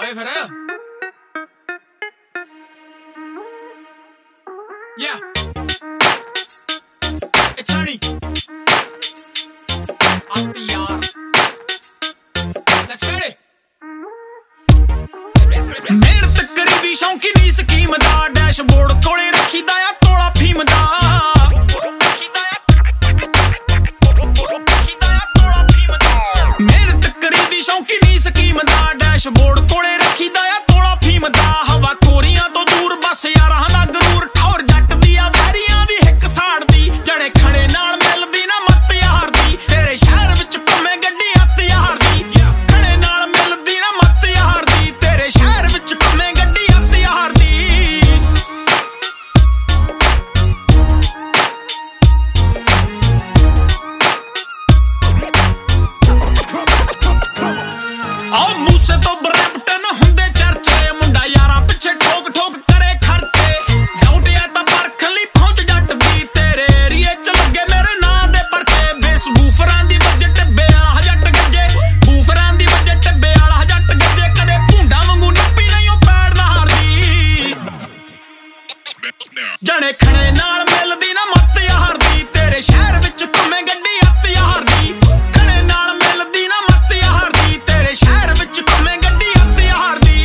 ਆਏ ਫਿਰ Yeah It's Ernie Aapke yaar Let's get it ਮਿਹਨਤ ਕਰੀ ਦੀ ਸ਼ੌਂਕੀ ਨੀ ਸਕੀਮ ਦਾ ਡੈਸ਼ਬੋਰਡ ਕੋਲੇ ਰੱਖੀਦਾ ਆ ਤੋਲਾ ਫੀਮ ਦਾ ਮਿਹਨਤ ਕਰੀ ਦੀ ਸ਼ੌਂਕੀ ਨੀ ਸਕੀਮ ਦਾ ਡੈਸ਼ਬੋਰਡ ਕੋਲੇ ਰੱਖੀਦਾ ਆ ਤੋਲਾ ਫੀਮ ਦਾ ਹਵਾ ਖੋਰੀਆਂ ਤੋਂ ਦੂਰ ਬਸ ਯਾਰਾਂ ਦਾ ਗਰੂਰ ਠੌਰ ਜੱਟ ਦੀ ਆ ਵੈਰੀਆਂ ਦੀ ਹਿੱਕ ਸਾੜਦੀ ਜਣੇ ਖੜੇ ਨਾਲ ਮਿਲਦੀ ਨਾ ਮੱਤ ਯਾਰ ਦੀ ਤੇਰੇ ਸ਼ਹਿਰ ਵਿੱਚ ਘੁੰਮੇ ਗੱਡੀ ਹੱਥ ਯਾਰ ਦੀ ਖੜੇ ਨਾਲ ਮਿਲਦੀ ਨਾ ਮੱਤ ਯਾਰ ਦੀ ਤੇਰੇ ਸ਼ਹਿਰ ਵਿੱਚ ਘੁੰਮੇ ਗੱਡੀ ਹੱਥ ਯਾਰ ਦੀ ਆਓ ਮੂਸੇ ਤੋਂ ਬਰੈਂਪਟਨ ਹੁੰਦੇ ਚਰਚੇ ਮੁੰਡਾ ਯਾਰਾਂ ਪਿੱਛੇ ਠੋਕ ਠੋਕ ਕਰੇ ਖਰਚੇ ਡਾਊਟ ਆ ਤਾਂ ਬਰਖਲੀ ਪਹੁੰਚ ਜੱਟ ਦੀ ਤੇਰੇ ਏਰੀਏ ਚ ਲੱਗੇ ਮੇਰੇ ਨਾਂ ਦੇ ਪਰਚੇ ਬੇਸ ਬੂਫਰਾਂ ਦੀ ਵੱਜੇ ਟੱਬੇ ਵਾਲਾ ਜੱਟ ਗੱਜੇ ਬੂਫਰਾਂ ਦੀ ਵੱਜੇ ਟੱਬੇ ਵਾਲਾ ਜੱਟ ਗੱਜੇ ਕਦੇ ਭੁੰਡਾ ਵਾਂਗੂ ਨੱਪੀ ਨਹੀਂ ਉਹ ਪੈੜ ਨਾ ਹਾਰਦੀ ਜਣੇ ਖਣੇ ਨਾਲ ਮਿਲਦੀ ਨਾ ਮੱਤ ਯਾਰ ਦੀ ਤੇਰੇ ਸ਼ਹਿਰ ਵਿੱਚ ਘੁੰਮੇ ਗੱਡੀ ਹੱਥ ਯਾਰ ਦੀ ਖਣੇ ਨਾਲ ਮਿਲਦੀ ਨਾ ਮੱਤ ਯਾਰ ਦੀ ਤੇਰੇ ਸ਼ਹਿਰ ਵਿੱਚ ਘੁੰਮੇ ਗੱਡੀ ਹੱਥ ਯਾਰ ਦੀ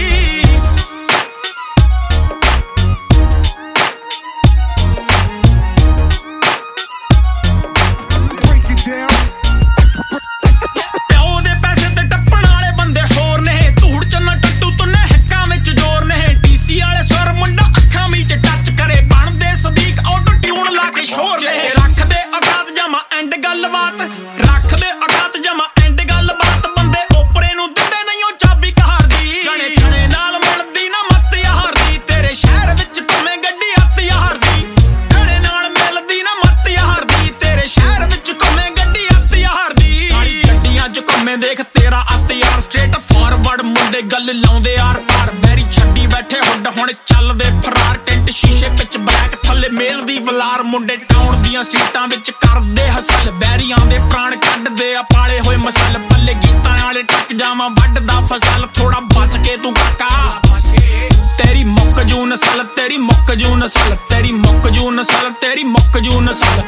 ਪਿਓ ਦੇ ਪੈਸੇ ਤੇ ਟੱਪਣ ਵਾਲੇ ਬੰਦੇ ਹੋਰ ਨੇ ਧੂੜ ਚੰਨਾ ਟੱਟੂ ਤੁੰਨੇ ਹਿੱਕਾਂ ਵਿੱਚ ਜ਼ੋਰ ਨੇ ਡੀਸੀ ਵਾਲੇ ਸਵਰ ਮੁੰਡਾ ਅੱਖਾਂ ਵਿੱਚ ਟੱਚ ਕਰੇ ਬਣਦੇ ਸਦੀਕ ਆਟੋ ਟਿਊਨ ਲਾ ਕੇ ਸ਼ੋਰ ਨੇ ਰੱਖਦੇ ਔਕਾਤ ਜਮਾ ਐਂਡ ਗੱਲਬਾਤ ਰੱਖਦੇ ਔਕਾਤ ਜਮਾ ਐਂਡ ਗੱਲਬਾਤ ਬੰਦੇ ਓਪਰੇ ਨੂੰ ਦਿੰਦੇ ਨਹੀਂ ਉਹ ਚਾਬੀ ਕਹਾਰ ਦੀ ਜਣੇ ਖਣੇ ਨਾਲ ਮਿਲਦੀ ਨਾ ਮੱਤ ਯਾਰ ਦੀ ਤੇਰੇ ਸ਼ਹਿਰ ਵਿੱਚ ਘੁੰਮੇ ਗੱਡੀ ਹੱਥ ਯਾਰ ਦੀ ਖਣੇ ਨਾਲ ਮਿਲਦੀ ਨਾ ਮੱਤ ਯਾਰ ਦੀ ਤੇਰੇ ਸ਼ਹਿਰ ਵਿੱਚ ਘੁੰਮੇ ਗੱਡੀ ਹੱਥ ਯਾਰ ਦੀ ਗੱਡੀਆਂ 'ਚ ਘੁੰਮੇ ਦੇਖ ਤੇਰਾ ਅੱਤ ਯਾਰ ਸਟ੍ਰੇਟ ਫਾਰਵਰਡ ਮੁੰਡੇ ਗੱਲ ਲਾਉਂਦੇ ਆਰ ਪਾਰ ਬੈਰੀ ਛੱਡੀ ਬੈਠੇ ਹੁੱਡ ਹੁਣ ਚੱਲਦੇ ਫਰਾਰ ਟੈਂਟ ਸ਼ੀਸ਼ੇ ਵਿੱਚ ਬਲੈਕ ਥੱਲੇ ਮੇਲ ਦੀ ਵਲਾਰ ਮੁੰਡੇ ਟਾਊਨ ਦੀਆਂ ਸਟਰੀਟਾਂ ਵਿੱਚ ਕਰਦੇ ਹਸਲ ਬੈਰੀਆਂ ਦੇ ਪ੍ਰਾਣ ਕੱਢਦੇ ਆ ਪਾਲੇ ਹੋਏ ਮਸਲ ਪੱਲੇ ਗੀਤਾਂ ਵਾਲੇ ਟੱਕ ਜਾਵਾਂ ਵੱਢਦਾ ਫਸਲ ਥੋੜਾ ਬਚ ਕੇ ਤੂੰ ਕਾਕਾ ਤੇਰੀ ਮੁੱਕ ਜੂ ਨਸਲ ਤੇਰੀ ਮੁੱਕ ਜੂ ਨਸਲ ਤੇਰੀ ਮੁੱਕ ਜੂ ਨਸਲ ਤੇਰੀ ਮੁੱਕ ਜੂ ਨਸਲ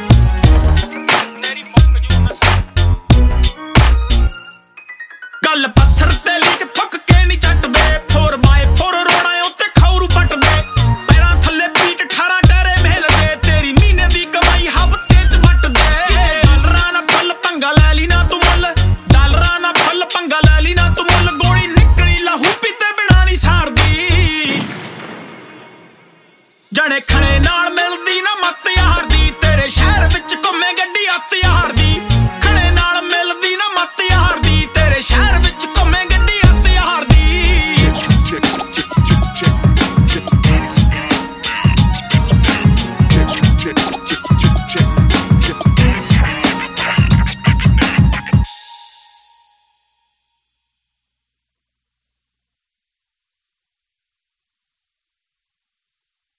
ਗੱਲ ਪੱਥਰ ਤੇ ਲਿਖ ਥੁੱਕ ਕੇ ਨਹੀਂ ਚੱਟਦੇ 4x4 ਰੋਣਾ ਉੱਤੇ ਖੌਰੂ ਪੱਟਦੇ ਪੈਰਾਂ ਥੱਲੇ ਪੀਟ 18 ਟਰੇ ਮਹਿਲਦੇ ਤੇਰੀ ਮਹੀਨੇ ਦੀ ਕਮਾਈ ਹਫ਼ਤੇ 'ਚ ਵੱਟਦੇ ਡਾਲਰਾਂ ਨਾਲ ਫੁੱਲ ਪੰਗਾ ਲੈ ਲਈ ਨਾ ਤੂੰ ਮੁੱਲ ਡਾਲਰਾਂ ਨਾਲ ਫੁੱਲ ਪੰਗਾ ਲੈ ਲਈ ਨਾ ਤੂੰ ਮੁੱਲ ਗੋਲੀ ਨਿਕਲੀ ਲਹੂ ਪੀਤੇ ਬਿਨਾਂ ਨਹੀਂ ਸਾਰਦੀ ਜਣੇ ਖਣੇ ਨਾਲ ਮਿਲਦੀ ਨਾ ਮੱਤ ਯਾਰ ਦੀ ਤੇਰੇ ਸ਼ਹਿਰ ਵਿੱਚ ਘੁੰਮੇ ਗੱਡੀ ਹੱਥ ਯਾਰ ਦੀ